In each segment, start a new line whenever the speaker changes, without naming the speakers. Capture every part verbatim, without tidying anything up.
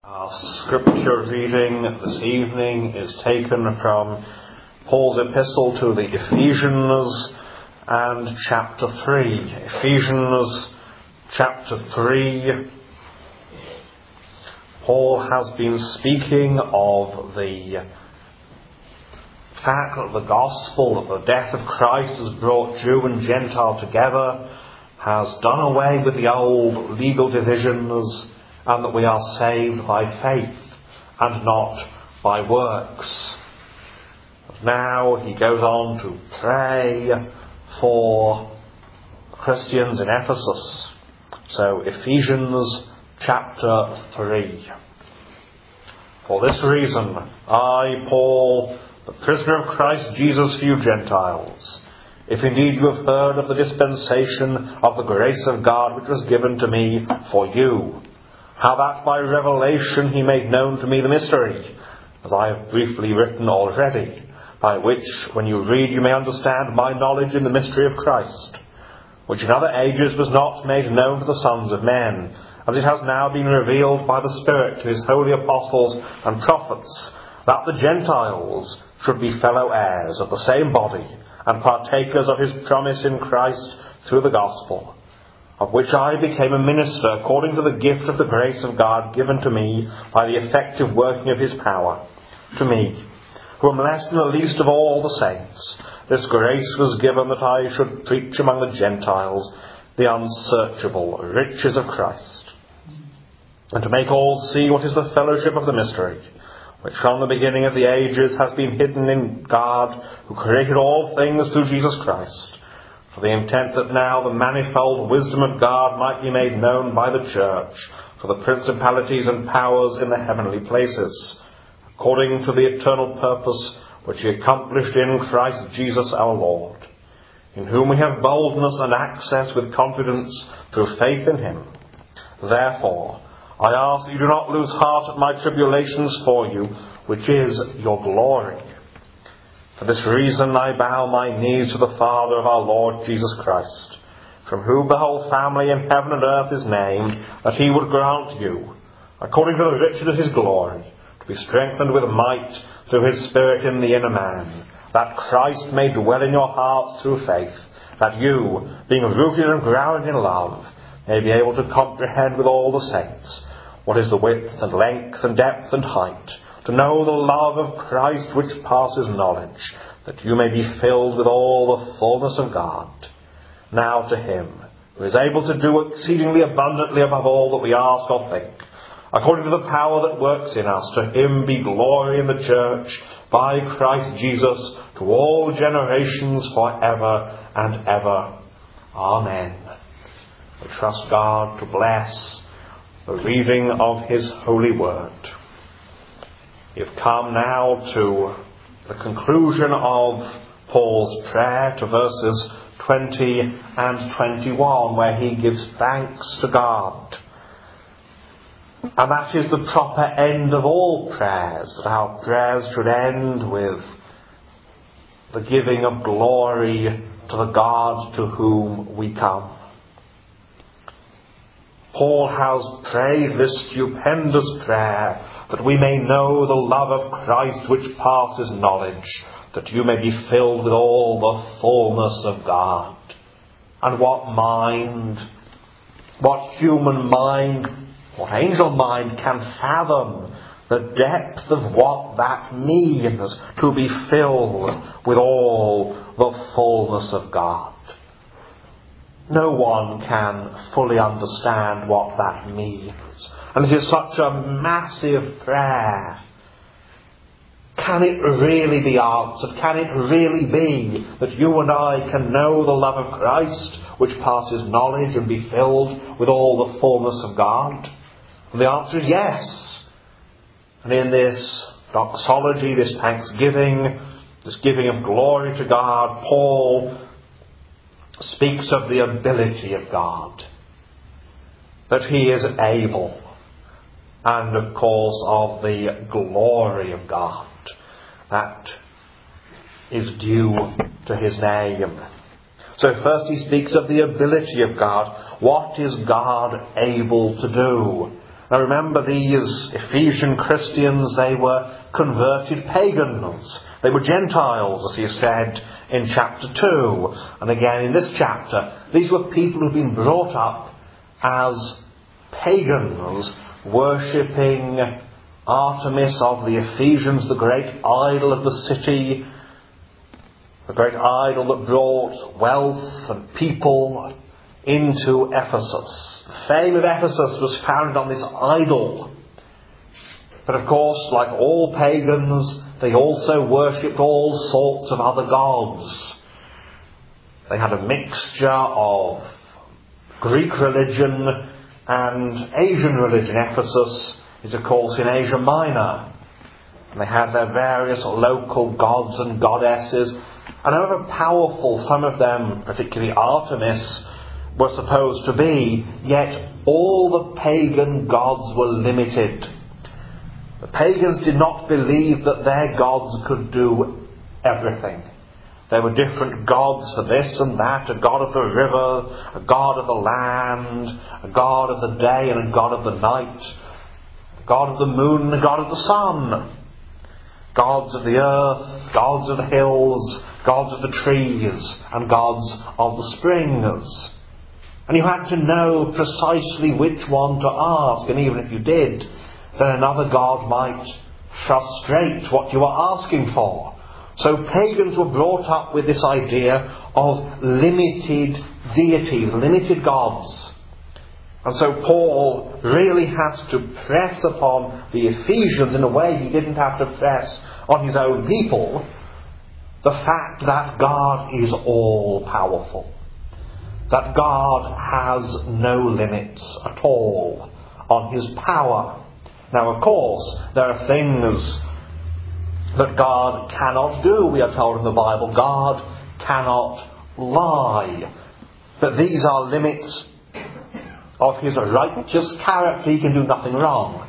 Our scripture reading this evening is taken from Paul's epistle to the Ephesians and chapter three. Ephesians chapter three. Paul has been speaking of the fact that the gospel, that the death of Christ has brought Jew and Gentile together, has done away with the old legal divisions, and that we are saved by faith and not by works. But now he goes on to pray for Christians in Ephesus. So Ephesians chapter three. For this reason, I, Paul, the prisoner of Christ Jesus for you Gentiles, if indeed you have heard of the dispensation of the grace of God which was given to me for you, how that by revelation he made known to me the mystery, as I have briefly written already, by which, when you read, you may understand my knowledge in the mystery of Christ, which in other ages was not made known to the sons of men, as it has now been revealed by the Spirit to his holy apostles and prophets, that the Gentiles should be fellow heirs of the same body, and partakers of his promise in Christ through the gospel, of which I became a minister according to the gift of the grace of God given to me by the effective working of his power. To me, who am less than the least of all the saints, this grace was given that I should preach among the Gentiles the unsearchable riches of Christ, and to make all see what is the fellowship of the mystery, which from the beginning of the ages has been hidden in God, who created all things through Jesus Christ, for the intent that now the manifold wisdom of God might be made known by the church, for the principalities and powers in the heavenly places, according to the eternal purpose which he accomplished in Christ Jesus our Lord, in whom we have boldness and access with confidence through faith in him. Therefore, I ask that you do not lose heart at my tribulations for you, which is your glory. For this reason I bow my knees to the Father of our Lord Jesus Christ, from whom the whole family in heaven and earth is named, that he would grant you, according to the riches of his glory, to be strengthened with might through his Spirit in the inner man, that Christ may dwell in your hearts through faith, that you, being rooted and grounded in love, may be able to comprehend with all the saints what is the width and length and depth and height, to know the love of Christ which passes knowledge, that you may be filled with all the fullness of God. Now to him who is able to do exceedingly abundantly above all that we ask or think, according to the power that works in us, to him be glory in the church by Christ Jesus to all generations forever and ever. Amen. We trust God to bless the reading of his holy word. We have come now to the conclusion of Paul's prayer, to verses twenty and twenty-one, where he gives thanks to God. And that is the proper end of all prayers, that our prayers should end with the giving of glory to the God to whom we come. Paul has prayed this stupendous prayer, that we may know the love of Christ which passes knowledge, that you may be filled with all the fullness of God. And what mind, what human mind, what angel mind can fathom the depth of what that means, to be filled with all the fullness of God? No one can fully understand what that means. And it is such a massive prayer. Can it really be answered? Can it really be that you and I can know the love of Christ, which passes knowledge, and be filled with all the fullness of God? And the answer is yes. And in this doxology, this thanksgiving, this giving of glory to God, Paul speaks of the ability of God, that he is able, and of course of the glory of God that is due to his name. So first he speaks of the ability of God. What is God able to do? Now remember, these Ephesian Christians, they were converted pagans. They were Gentiles, as he said in chapter two. And again in this chapter, these were people who'd been brought up as pagans, worshipping Artemis of the Ephesians, the great idol of the city, the great idol that brought wealth and people into Ephesus. The fame of Ephesus was founded on this idol. But of course, like all pagans, they also worshipped all sorts of other gods. They had a mixture of Greek religion and Asian religion. Ephesus is, of course, in Asia Minor. And they had their various local gods and goddesses. And however powerful some of them, particularly Artemis, were supposed to be, yet all the pagan gods were limited. The pagans did not believe that their gods could do everything. There were different gods for this and that, a god of the river, a god of the land, a god of the day and a god of the night, a god of the moon and a god of the sun, gods of the earth, gods of the hills, gods of the trees, and gods of the springs. And you had to know precisely which one to ask, and even if you did, then another god might frustrate what you were asking for. So pagans were brought up with this idea of limited deities, limited gods. And so Paul really has to press upon the Ephesians in a way he didn't have to press on his own people, the fact that God is all-powerful. That God has no limits at all on his power. Now, of course, there are things that God cannot do, we are told in the Bible. God cannot lie. But these are limits of his righteous character. He can do nothing wrong.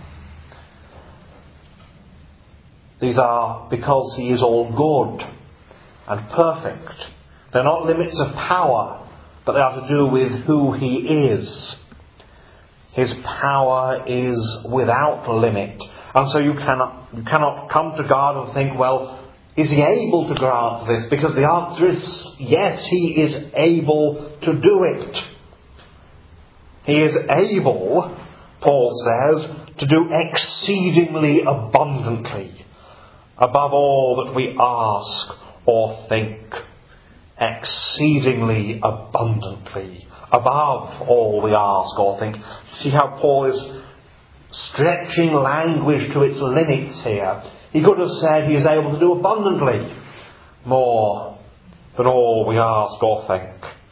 These are because he is all good and perfect. They're not limits of power, but they are to do with who he is. His power is without limit. And so you cannot, you cannot come to God and think, well, is he able to grant this? Because the answer is yes, he is able to do it. He is able, Paul says, to do exceedingly abundantly, above all that we ask or think. Exceedingly abundantly, above all we ask or think. See how Paul is stretching language to its limits here. He could have said he is able to do abundantly more than all we ask or think.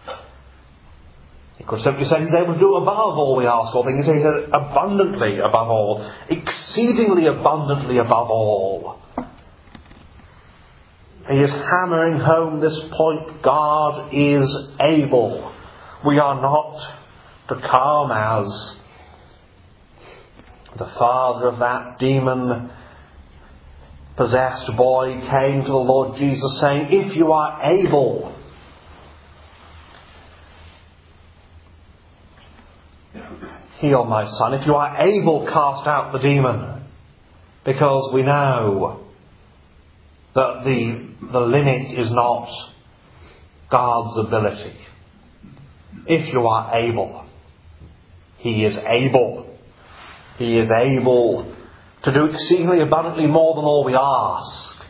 He could simply say he's able to do above all we ask or think. He says abundantly above all, exceedingly abundantly above all. He is hammering home this point. God is able. We are not to come as the father of that demon-possessed boy came to the Lord Jesus saying, if you are able, heal my son. If you are able, cast out the demon. Because we know that the, the limit is not God's ability. If you are able, he is able. He is able to do exceedingly abundantly more than all we ask.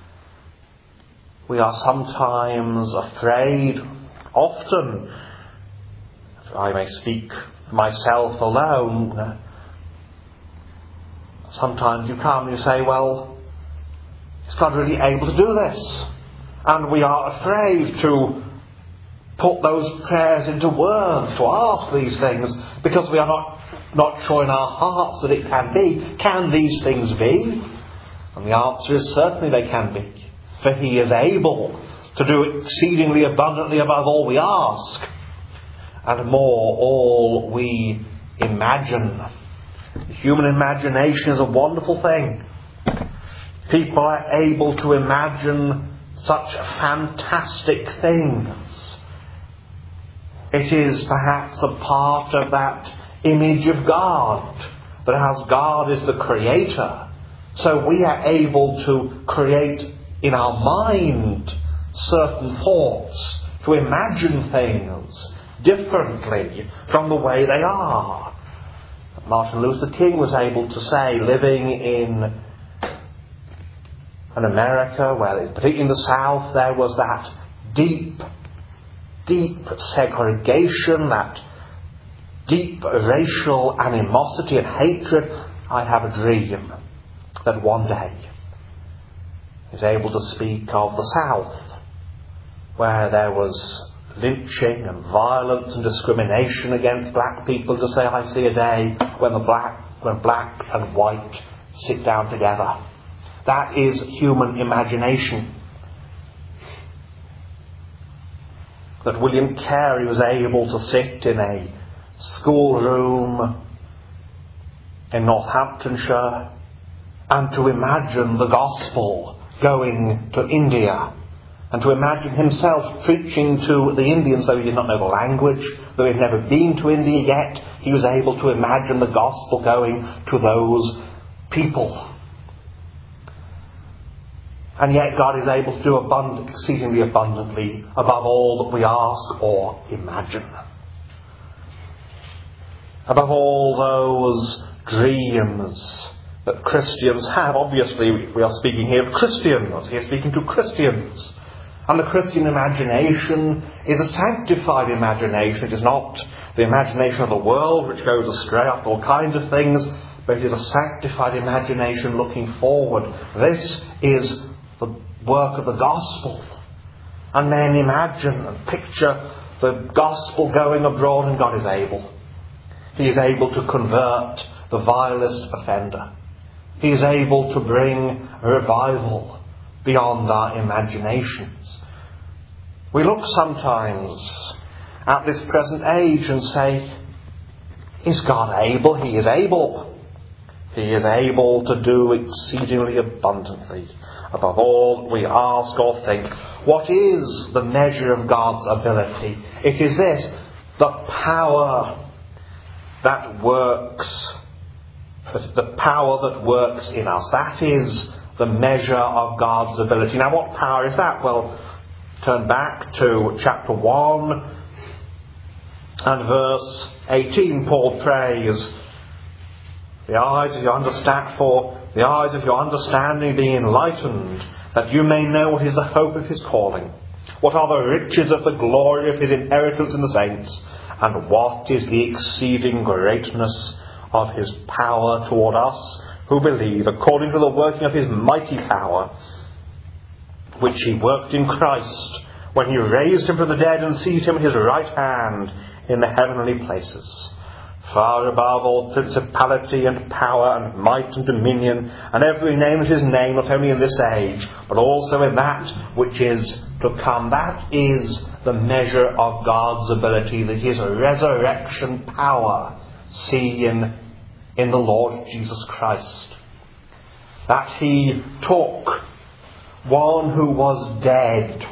We are sometimes afraid, often, if I may speak for myself alone, sometimes you come and you say, well, is God really able to do this? And we are afraid to put those prayers into words, to ask these things, because we are not, not sure in our hearts that it can be. Can these things be? And the answer is certainly they can be. For he is able to do exceedingly abundantly above all we ask, and more all we imagine. The human imagination is a wonderful thing. People are able to imagine such fantastic things. It is perhaps a part of that image of God that as God is the creator, so we are able to create in our mind certain thoughts, to imagine things differently from the way they are. Martin Luther King was able to say, living in an America where, particularly in the South, there was that deep, deep segregation, that deep racial animosity and hatred. I have a dream that one day is able to speak of the South, where there was lynching and violence and discrimination against black people, to say, I see a day when the black when black and white sit down together. That is human imagination. That William Carey was able to sit in a schoolroom in Northamptonshire and to imagine the gospel going to India, and to imagine himself preaching to the Indians, though he did not know the language, though he had never been to India yet, he was able to imagine the gospel going to those people. And yet God is able to do abundant, exceedingly abundantly above all that we ask or imagine. Above all those dreams that Christians have. Obviously, we are speaking here of Christians. He is speaking to Christians. And the Christian imagination is a sanctified imagination. It is not the imagination of the world, which goes astray after all kinds of things, but it is a sanctified imagination looking forward. This is the work of the gospel. And men imagine and picture the gospel going abroad, and God is able. He is able to convert the vilest offender. He is able to bring a revival beyond our imaginations. We look sometimes at this present age and say, is God able? He is able. He is able to do exceedingly abundantly above all we ask or think. What is the measure of God's ability? It is this: the power that works, the power that works in us. That is the measure of God's ability. Now, what power is that? Well, turn back to chapter one and verse eighteen. Paul prays, the eyes of your understand for the eyes of your understanding being enlightened, that you may know what is the hope of his calling, what are the riches of the glory of his inheritance in the saints, and what is the exceeding greatness of his power toward us who believe, according to the working of his mighty power, which he worked in Christ, when he raised him from the dead and seated him at his right hand in the heavenly places, far above all principality and power and might and dominion, and every name that is named, not only in this age, but also in that which is to come. That is the measure of God's ability, that his resurrection power see in, in the Lord Jesus Christ. That he took one who was dead,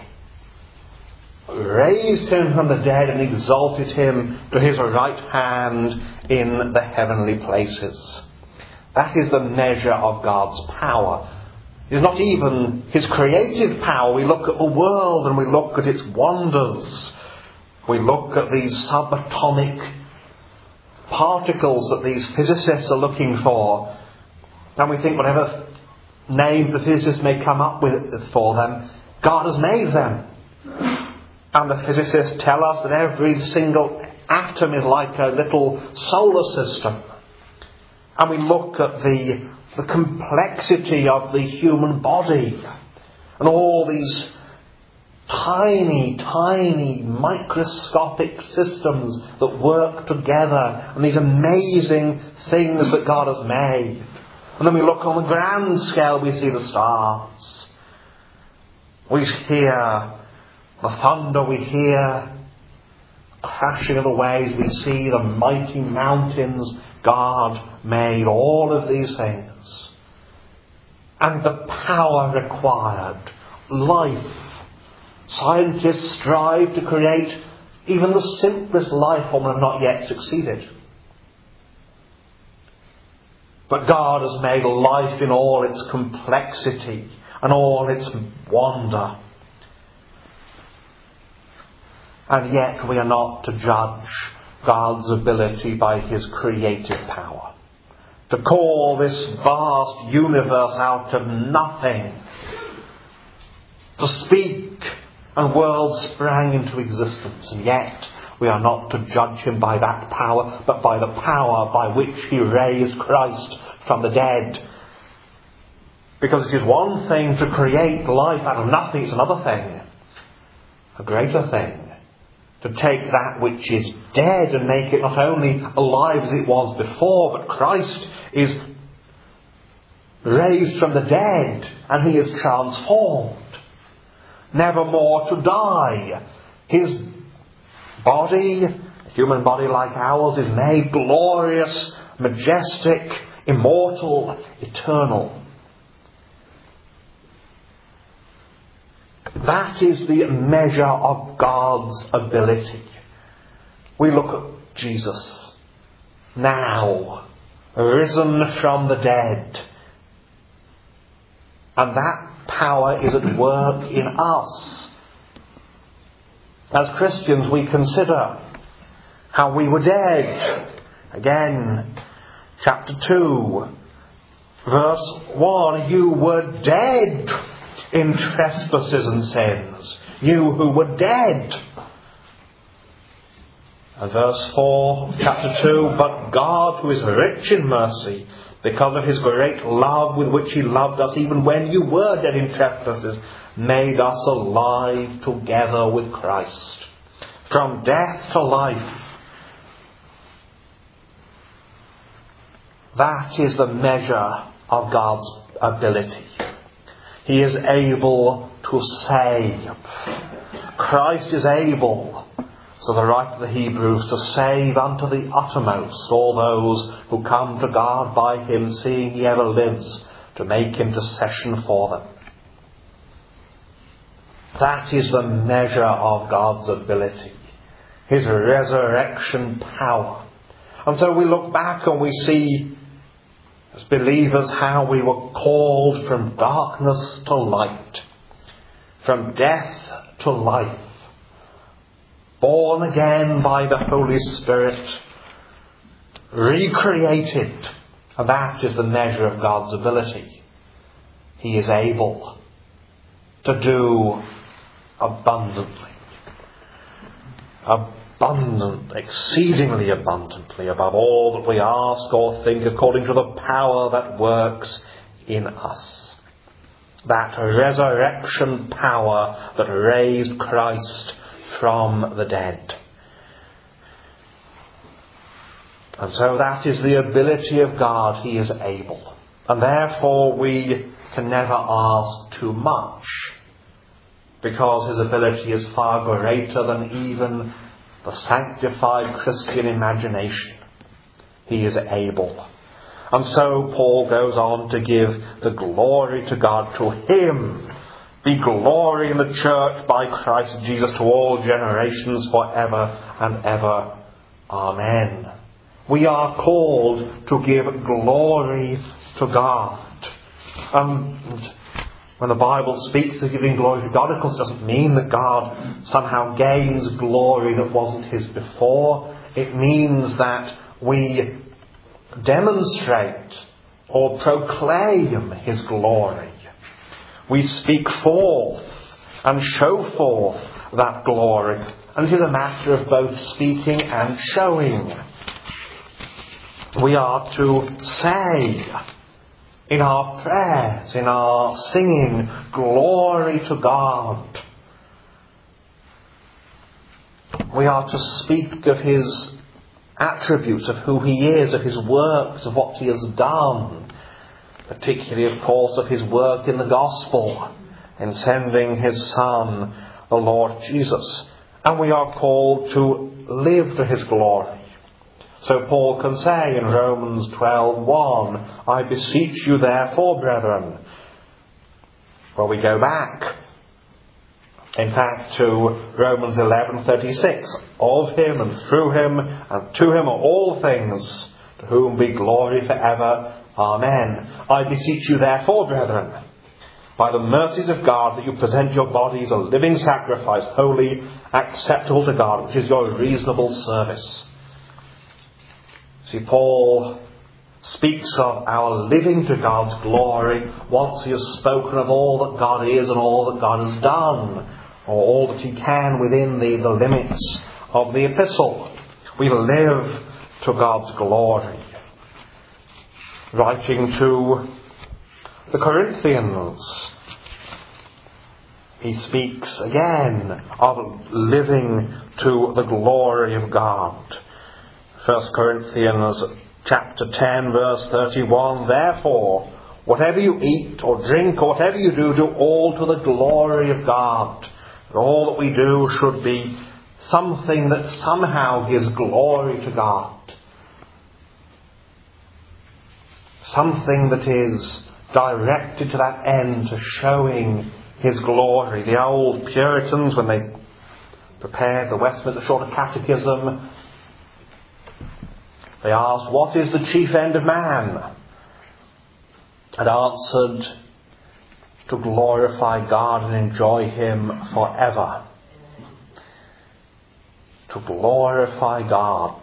raised him from the dead, and exalted him to his right hand in the heavenly places. That is the measure of God's power. It is not even his creative power. We look at the world and we look at its wonders. We look at these subatomic particles that these physicists are looking for, and we think whatever name the physicists may come up with for them, God has made them. And the physicists tell us that every single atom is like a little solar system. And we look at the, the complexity of the human body and all these tiny, tiny microscopic systems that work together, and these amazing things that God has made. And then we look on the grand scale, we see the stars. We hear the thunder, we hear the crashing of the waves, we see the mighty mountains. God made all of these things. And the power required, life. Scientists strive to create even the simplest life form and have not yet succeeded. But God has made life in all its complexity and all its wonder. And yet we are not to judge God's ability by his creative power. To call this vast universe out of nothing, to speak and worlds sprang into existence, and yet we are not to judge him by that power, but by the power by which he raised Christ from the dead. Because it is one thing to create life out of nothing, it's another thing, a greater thing, to take that which is dead and make it not only alive as it was before, but Christ is raised from the dead and he is transformed, never more to die. His body, a human body like ours, is made glorious, majestic, immortal, eternal. That is the measure of God's ability. We look at Jesus, now risen from the dead, and that power is at work in us. As Christians, we consider how we were dead. Again, chapter two, verse one, you were dead in trespasses and sins, you who were dead. And verse four, chapter two, but God, who is rich in mercy, because of his great love with which he loved us, even when you were dead in trespasses, made us alive together with Christ. From death to life. That is the measure of God's ability. He is able to save. Christ is able, so the writer of the Hebrews, to save unto the uttermost all those who come to God by him, seeing he ever lives to make intercession for them. That is the measure of God's ability, his resurrection power. And so we look back and we see, as believers, how we were called from darkness to light, from death to life, born again by the Holy Spirit, recreated. And that is the measure of God's ability. He is able to do abundantly, abundant, exceedingly abundantly, above all that we ask or think, according to the power that works in us. That resurrection power that raised Christ from the dead. And so that is the ability of God. He is able. And therefore we can never ask too much, because his ability is far greater than even the sanctified Christian imagination. He is able. And so Paul goes on to give the glory to God. To him be glory in the church by Christ Jesus to all generations forever and ever. Amen. We are called to give glory to God. And when the Bible speaks of giving glory to God, of course, it doesn't mean that God somehow gains glory that wasn't his before. It means that we demonstrate or proclaim his glory. We speak forth and show forth that glory. And it is a matter of both speaking and showing. We are to say in our prayers, in our singing, glory to God. We are to speak of his attributes, of who he is, of his works, of what he has done. Particularly, of course, of his work in the gospel, in sending his Son, the Lord Jesus. And we are called to live to his glory. So Paul can say in Romans twelve one, I beseech you therefore, brethren. Well, we go back, in fact, to Romans eleven thirty-six. Of him and through him and to him are all things, to whom be glory forever. Amen. I beseech you therefore, brethren, by the mercies of God, that you present your bodies a living sacrifice, holy, acceptable to God, which is your reasonable service. See, Paul speaks of our living to God's glory once he has spoken of all that God is and all that God has done, or all that he can within the, the limits of the epistle. We live to God's glory. Writing to the Corinthians, he speaks again of living to the glory of God. First Corinthians chapter ten, verse thirty-one, therefore, whatever you eat or drink or whatever you do, do all to the glory of God. And all that we do should be something that somehow gives glory to God. Something that is directed to that end, to showing His glory. The old Puritans, when they prepared the Westminster Shorter Catechism, they asked, what is the chief end of man? And answered, to glorify God and enjoy Him forever. To glorify God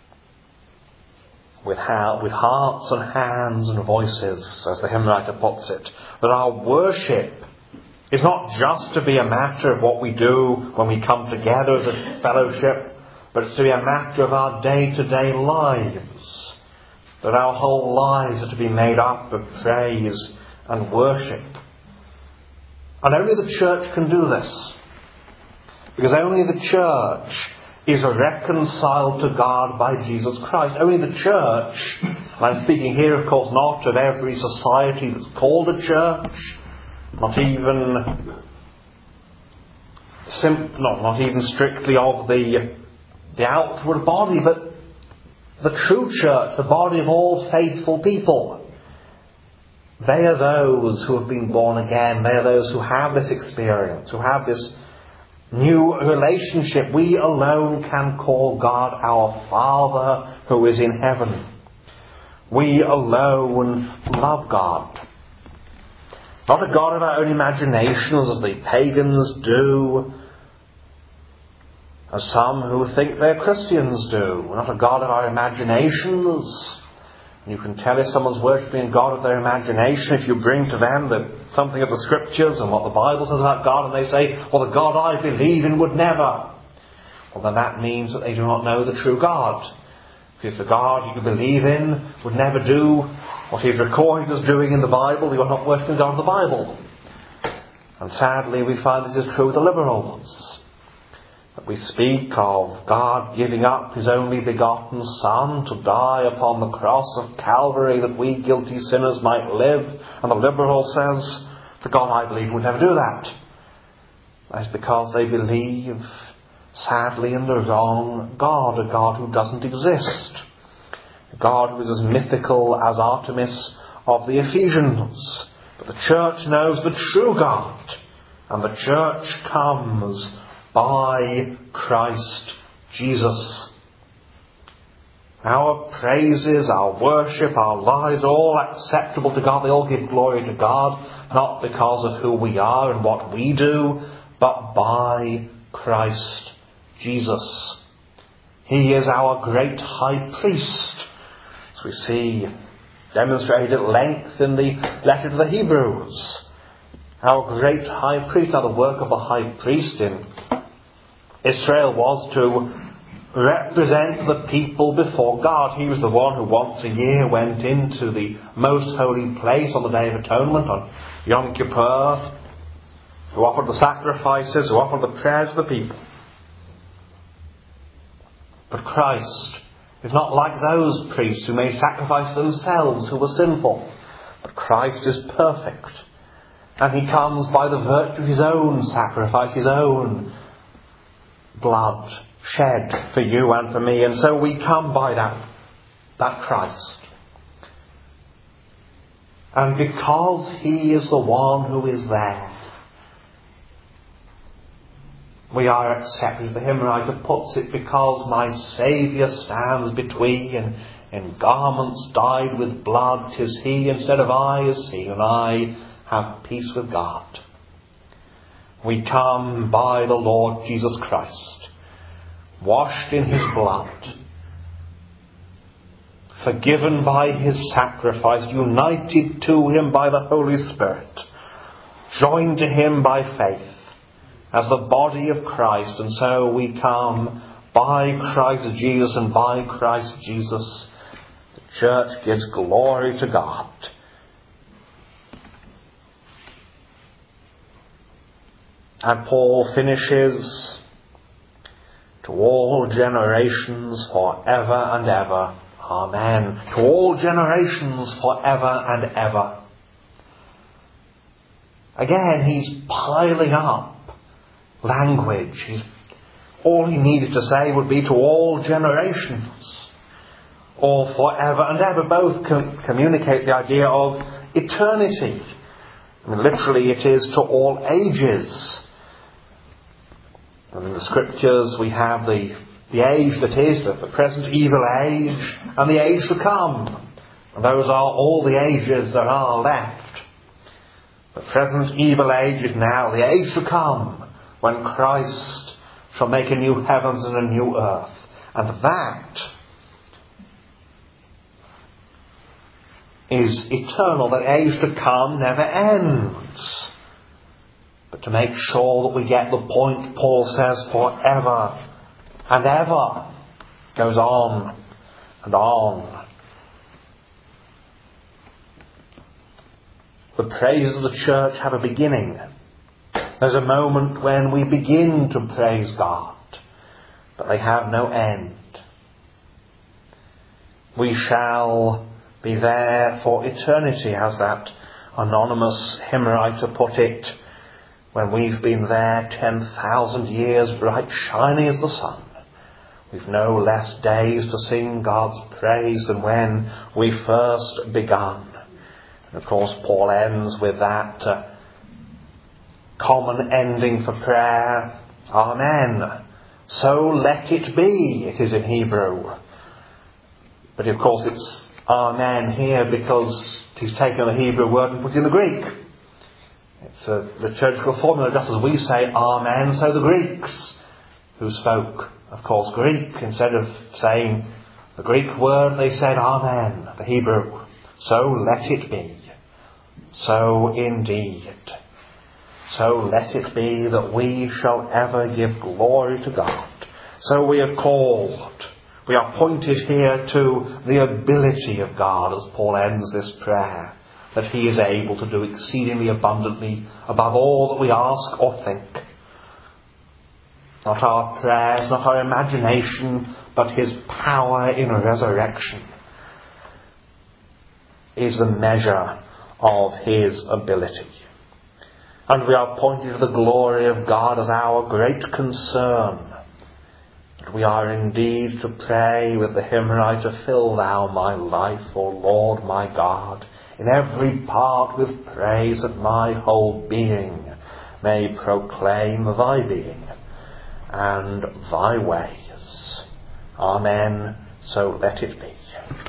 with, ha- with hearts and hands and voices, as the hymn writer puts it. That our worship is not just to be a matter of what we do when we come together as a fellowship, but it's to be a matter of our day-to-day lives. That our whole lives are to be made up of praise and worship. And only the church can do this. Because only the church is reconciled to God by Jesus Christ. Only the church, and I'm speaking here of course not of every society that's called a church, not even sim- not, not even strictly of the, the outward body, but the true church, the body of all faithful people. They are those who have been born again. They are those who have this experience, who have this new relationship. We alone can call God our Father who is in heaven. We alone love God. Not a God of our own imaginations as the pagans do, as some who think they're Christians do. Not a God of our imaginations. You can tell if someone's worshipping a God of their imagination if you bring to them the, something of the Scriptures and what the Bible says about God, and they say, well, the God I believe in would never. Well, then that means that they do not know the true God. If the God you believe in would never do what He's recorded as doing in the Bible, you are not worshipping God of the Bible. And sadly, we find this is true with the liberals. That we speak of God giving up His only begotten Son to die upon the cross of Calvary that we guilty sinners might live. And the liberal says, the God I believe would never do that. That's because they believe, sadly, in the wrong God, a God who doesn't exist. A God who is as mythical as Artemis of the Ephesians. But the church knows the true God. And the church comes by Christ Jesus. Our praises, our worship, our lives are all acceptable to God. They all give glory to God, not because of who we are and what we do, but by Christ Jesus. He is our great high priest, as we see demonstrated at length in the letter to the Hebrews. Our great high priest. Now, the work of the high priest in Israel was to represent the people before God. He was the one who once a year went into the most holy place on the Day of Atonement, on Yom Kippur, who offered the sacrifices, who offered the prayers of the people. But Christ is not like those priests who made sacrifice themselves, who were sinful. But Christ is perfect. And He comes by the virtue of His own sacrifice, His own blood shed for you and for me. And so we come by that, that Christ. And because He is the one who is there, we are accepted, as the hymn writer puts it, because my Saviour stands between in garments dyed with blood, 'tis he instead of I is seen, and I have peace with God. We come by the Lord Jesus Christ, washed in his blood, forgiven by his sacrifice, united to him by the Holy Spirit, joined to him by faith as the body of Christ. And so we come by Christ Jesus, and by Christ Jesus the church gives glory to God. And Paul finishes, to all generations forever and ever. Amen. To all generations forever and ever. Again, he's piling up language. He's, all he needed to say would be to all generations, or forever and ever. Both com- communicate the idea of eternity. I mean, literally it is to all ages. And in the scriptures we have the, the age that is, the, the present evil age, and the age to come. And those are all the ages that are left. The present evil age is now the age to come, when Christ shall make a new heavens and a new earth. And that is eternal. That age to come never ends. But to make sure that we get the point, Paul says, forever and ever, goes on and on. The praises of the church have a beginning. There's a moment when we begin to praise God, but they have no end. We shall be there for eternity, as that anonymous hymn writer put it, when we've been there ten thousand years, bright shining as the sun. We've no less days to sing God's praise than when we first begun. And of course Paul ends with that uh, common ending for prayer, Amen. So let it be, it is in Hebrew. But of course it's Amen here because he's taken the Hebrew word and put it in the Greek. It's a liturgical formula, just as we say Amen, so the Greeks, who spoke, of course, Greek, instead of saying the Greek word, they said Amen, the Hebrew. So let it be. So indeed. So let it be that we shall ever give glory to God. So we are called. We are pointed here to the ability of God, as Paul ends this prayer, that he is able to do exceedingly abundantly above all that we ask or think. Not our prayers, not our imagination, but his power in resurrection is the measure of his ability. And we are pointed to the glory of God as our great concern. That we are indeed to pray with the hymn writer, fill thou my life, O Lord my God, in every part with praise, that my whole being may proclaim thy being and thy ways. Amen. So let it be.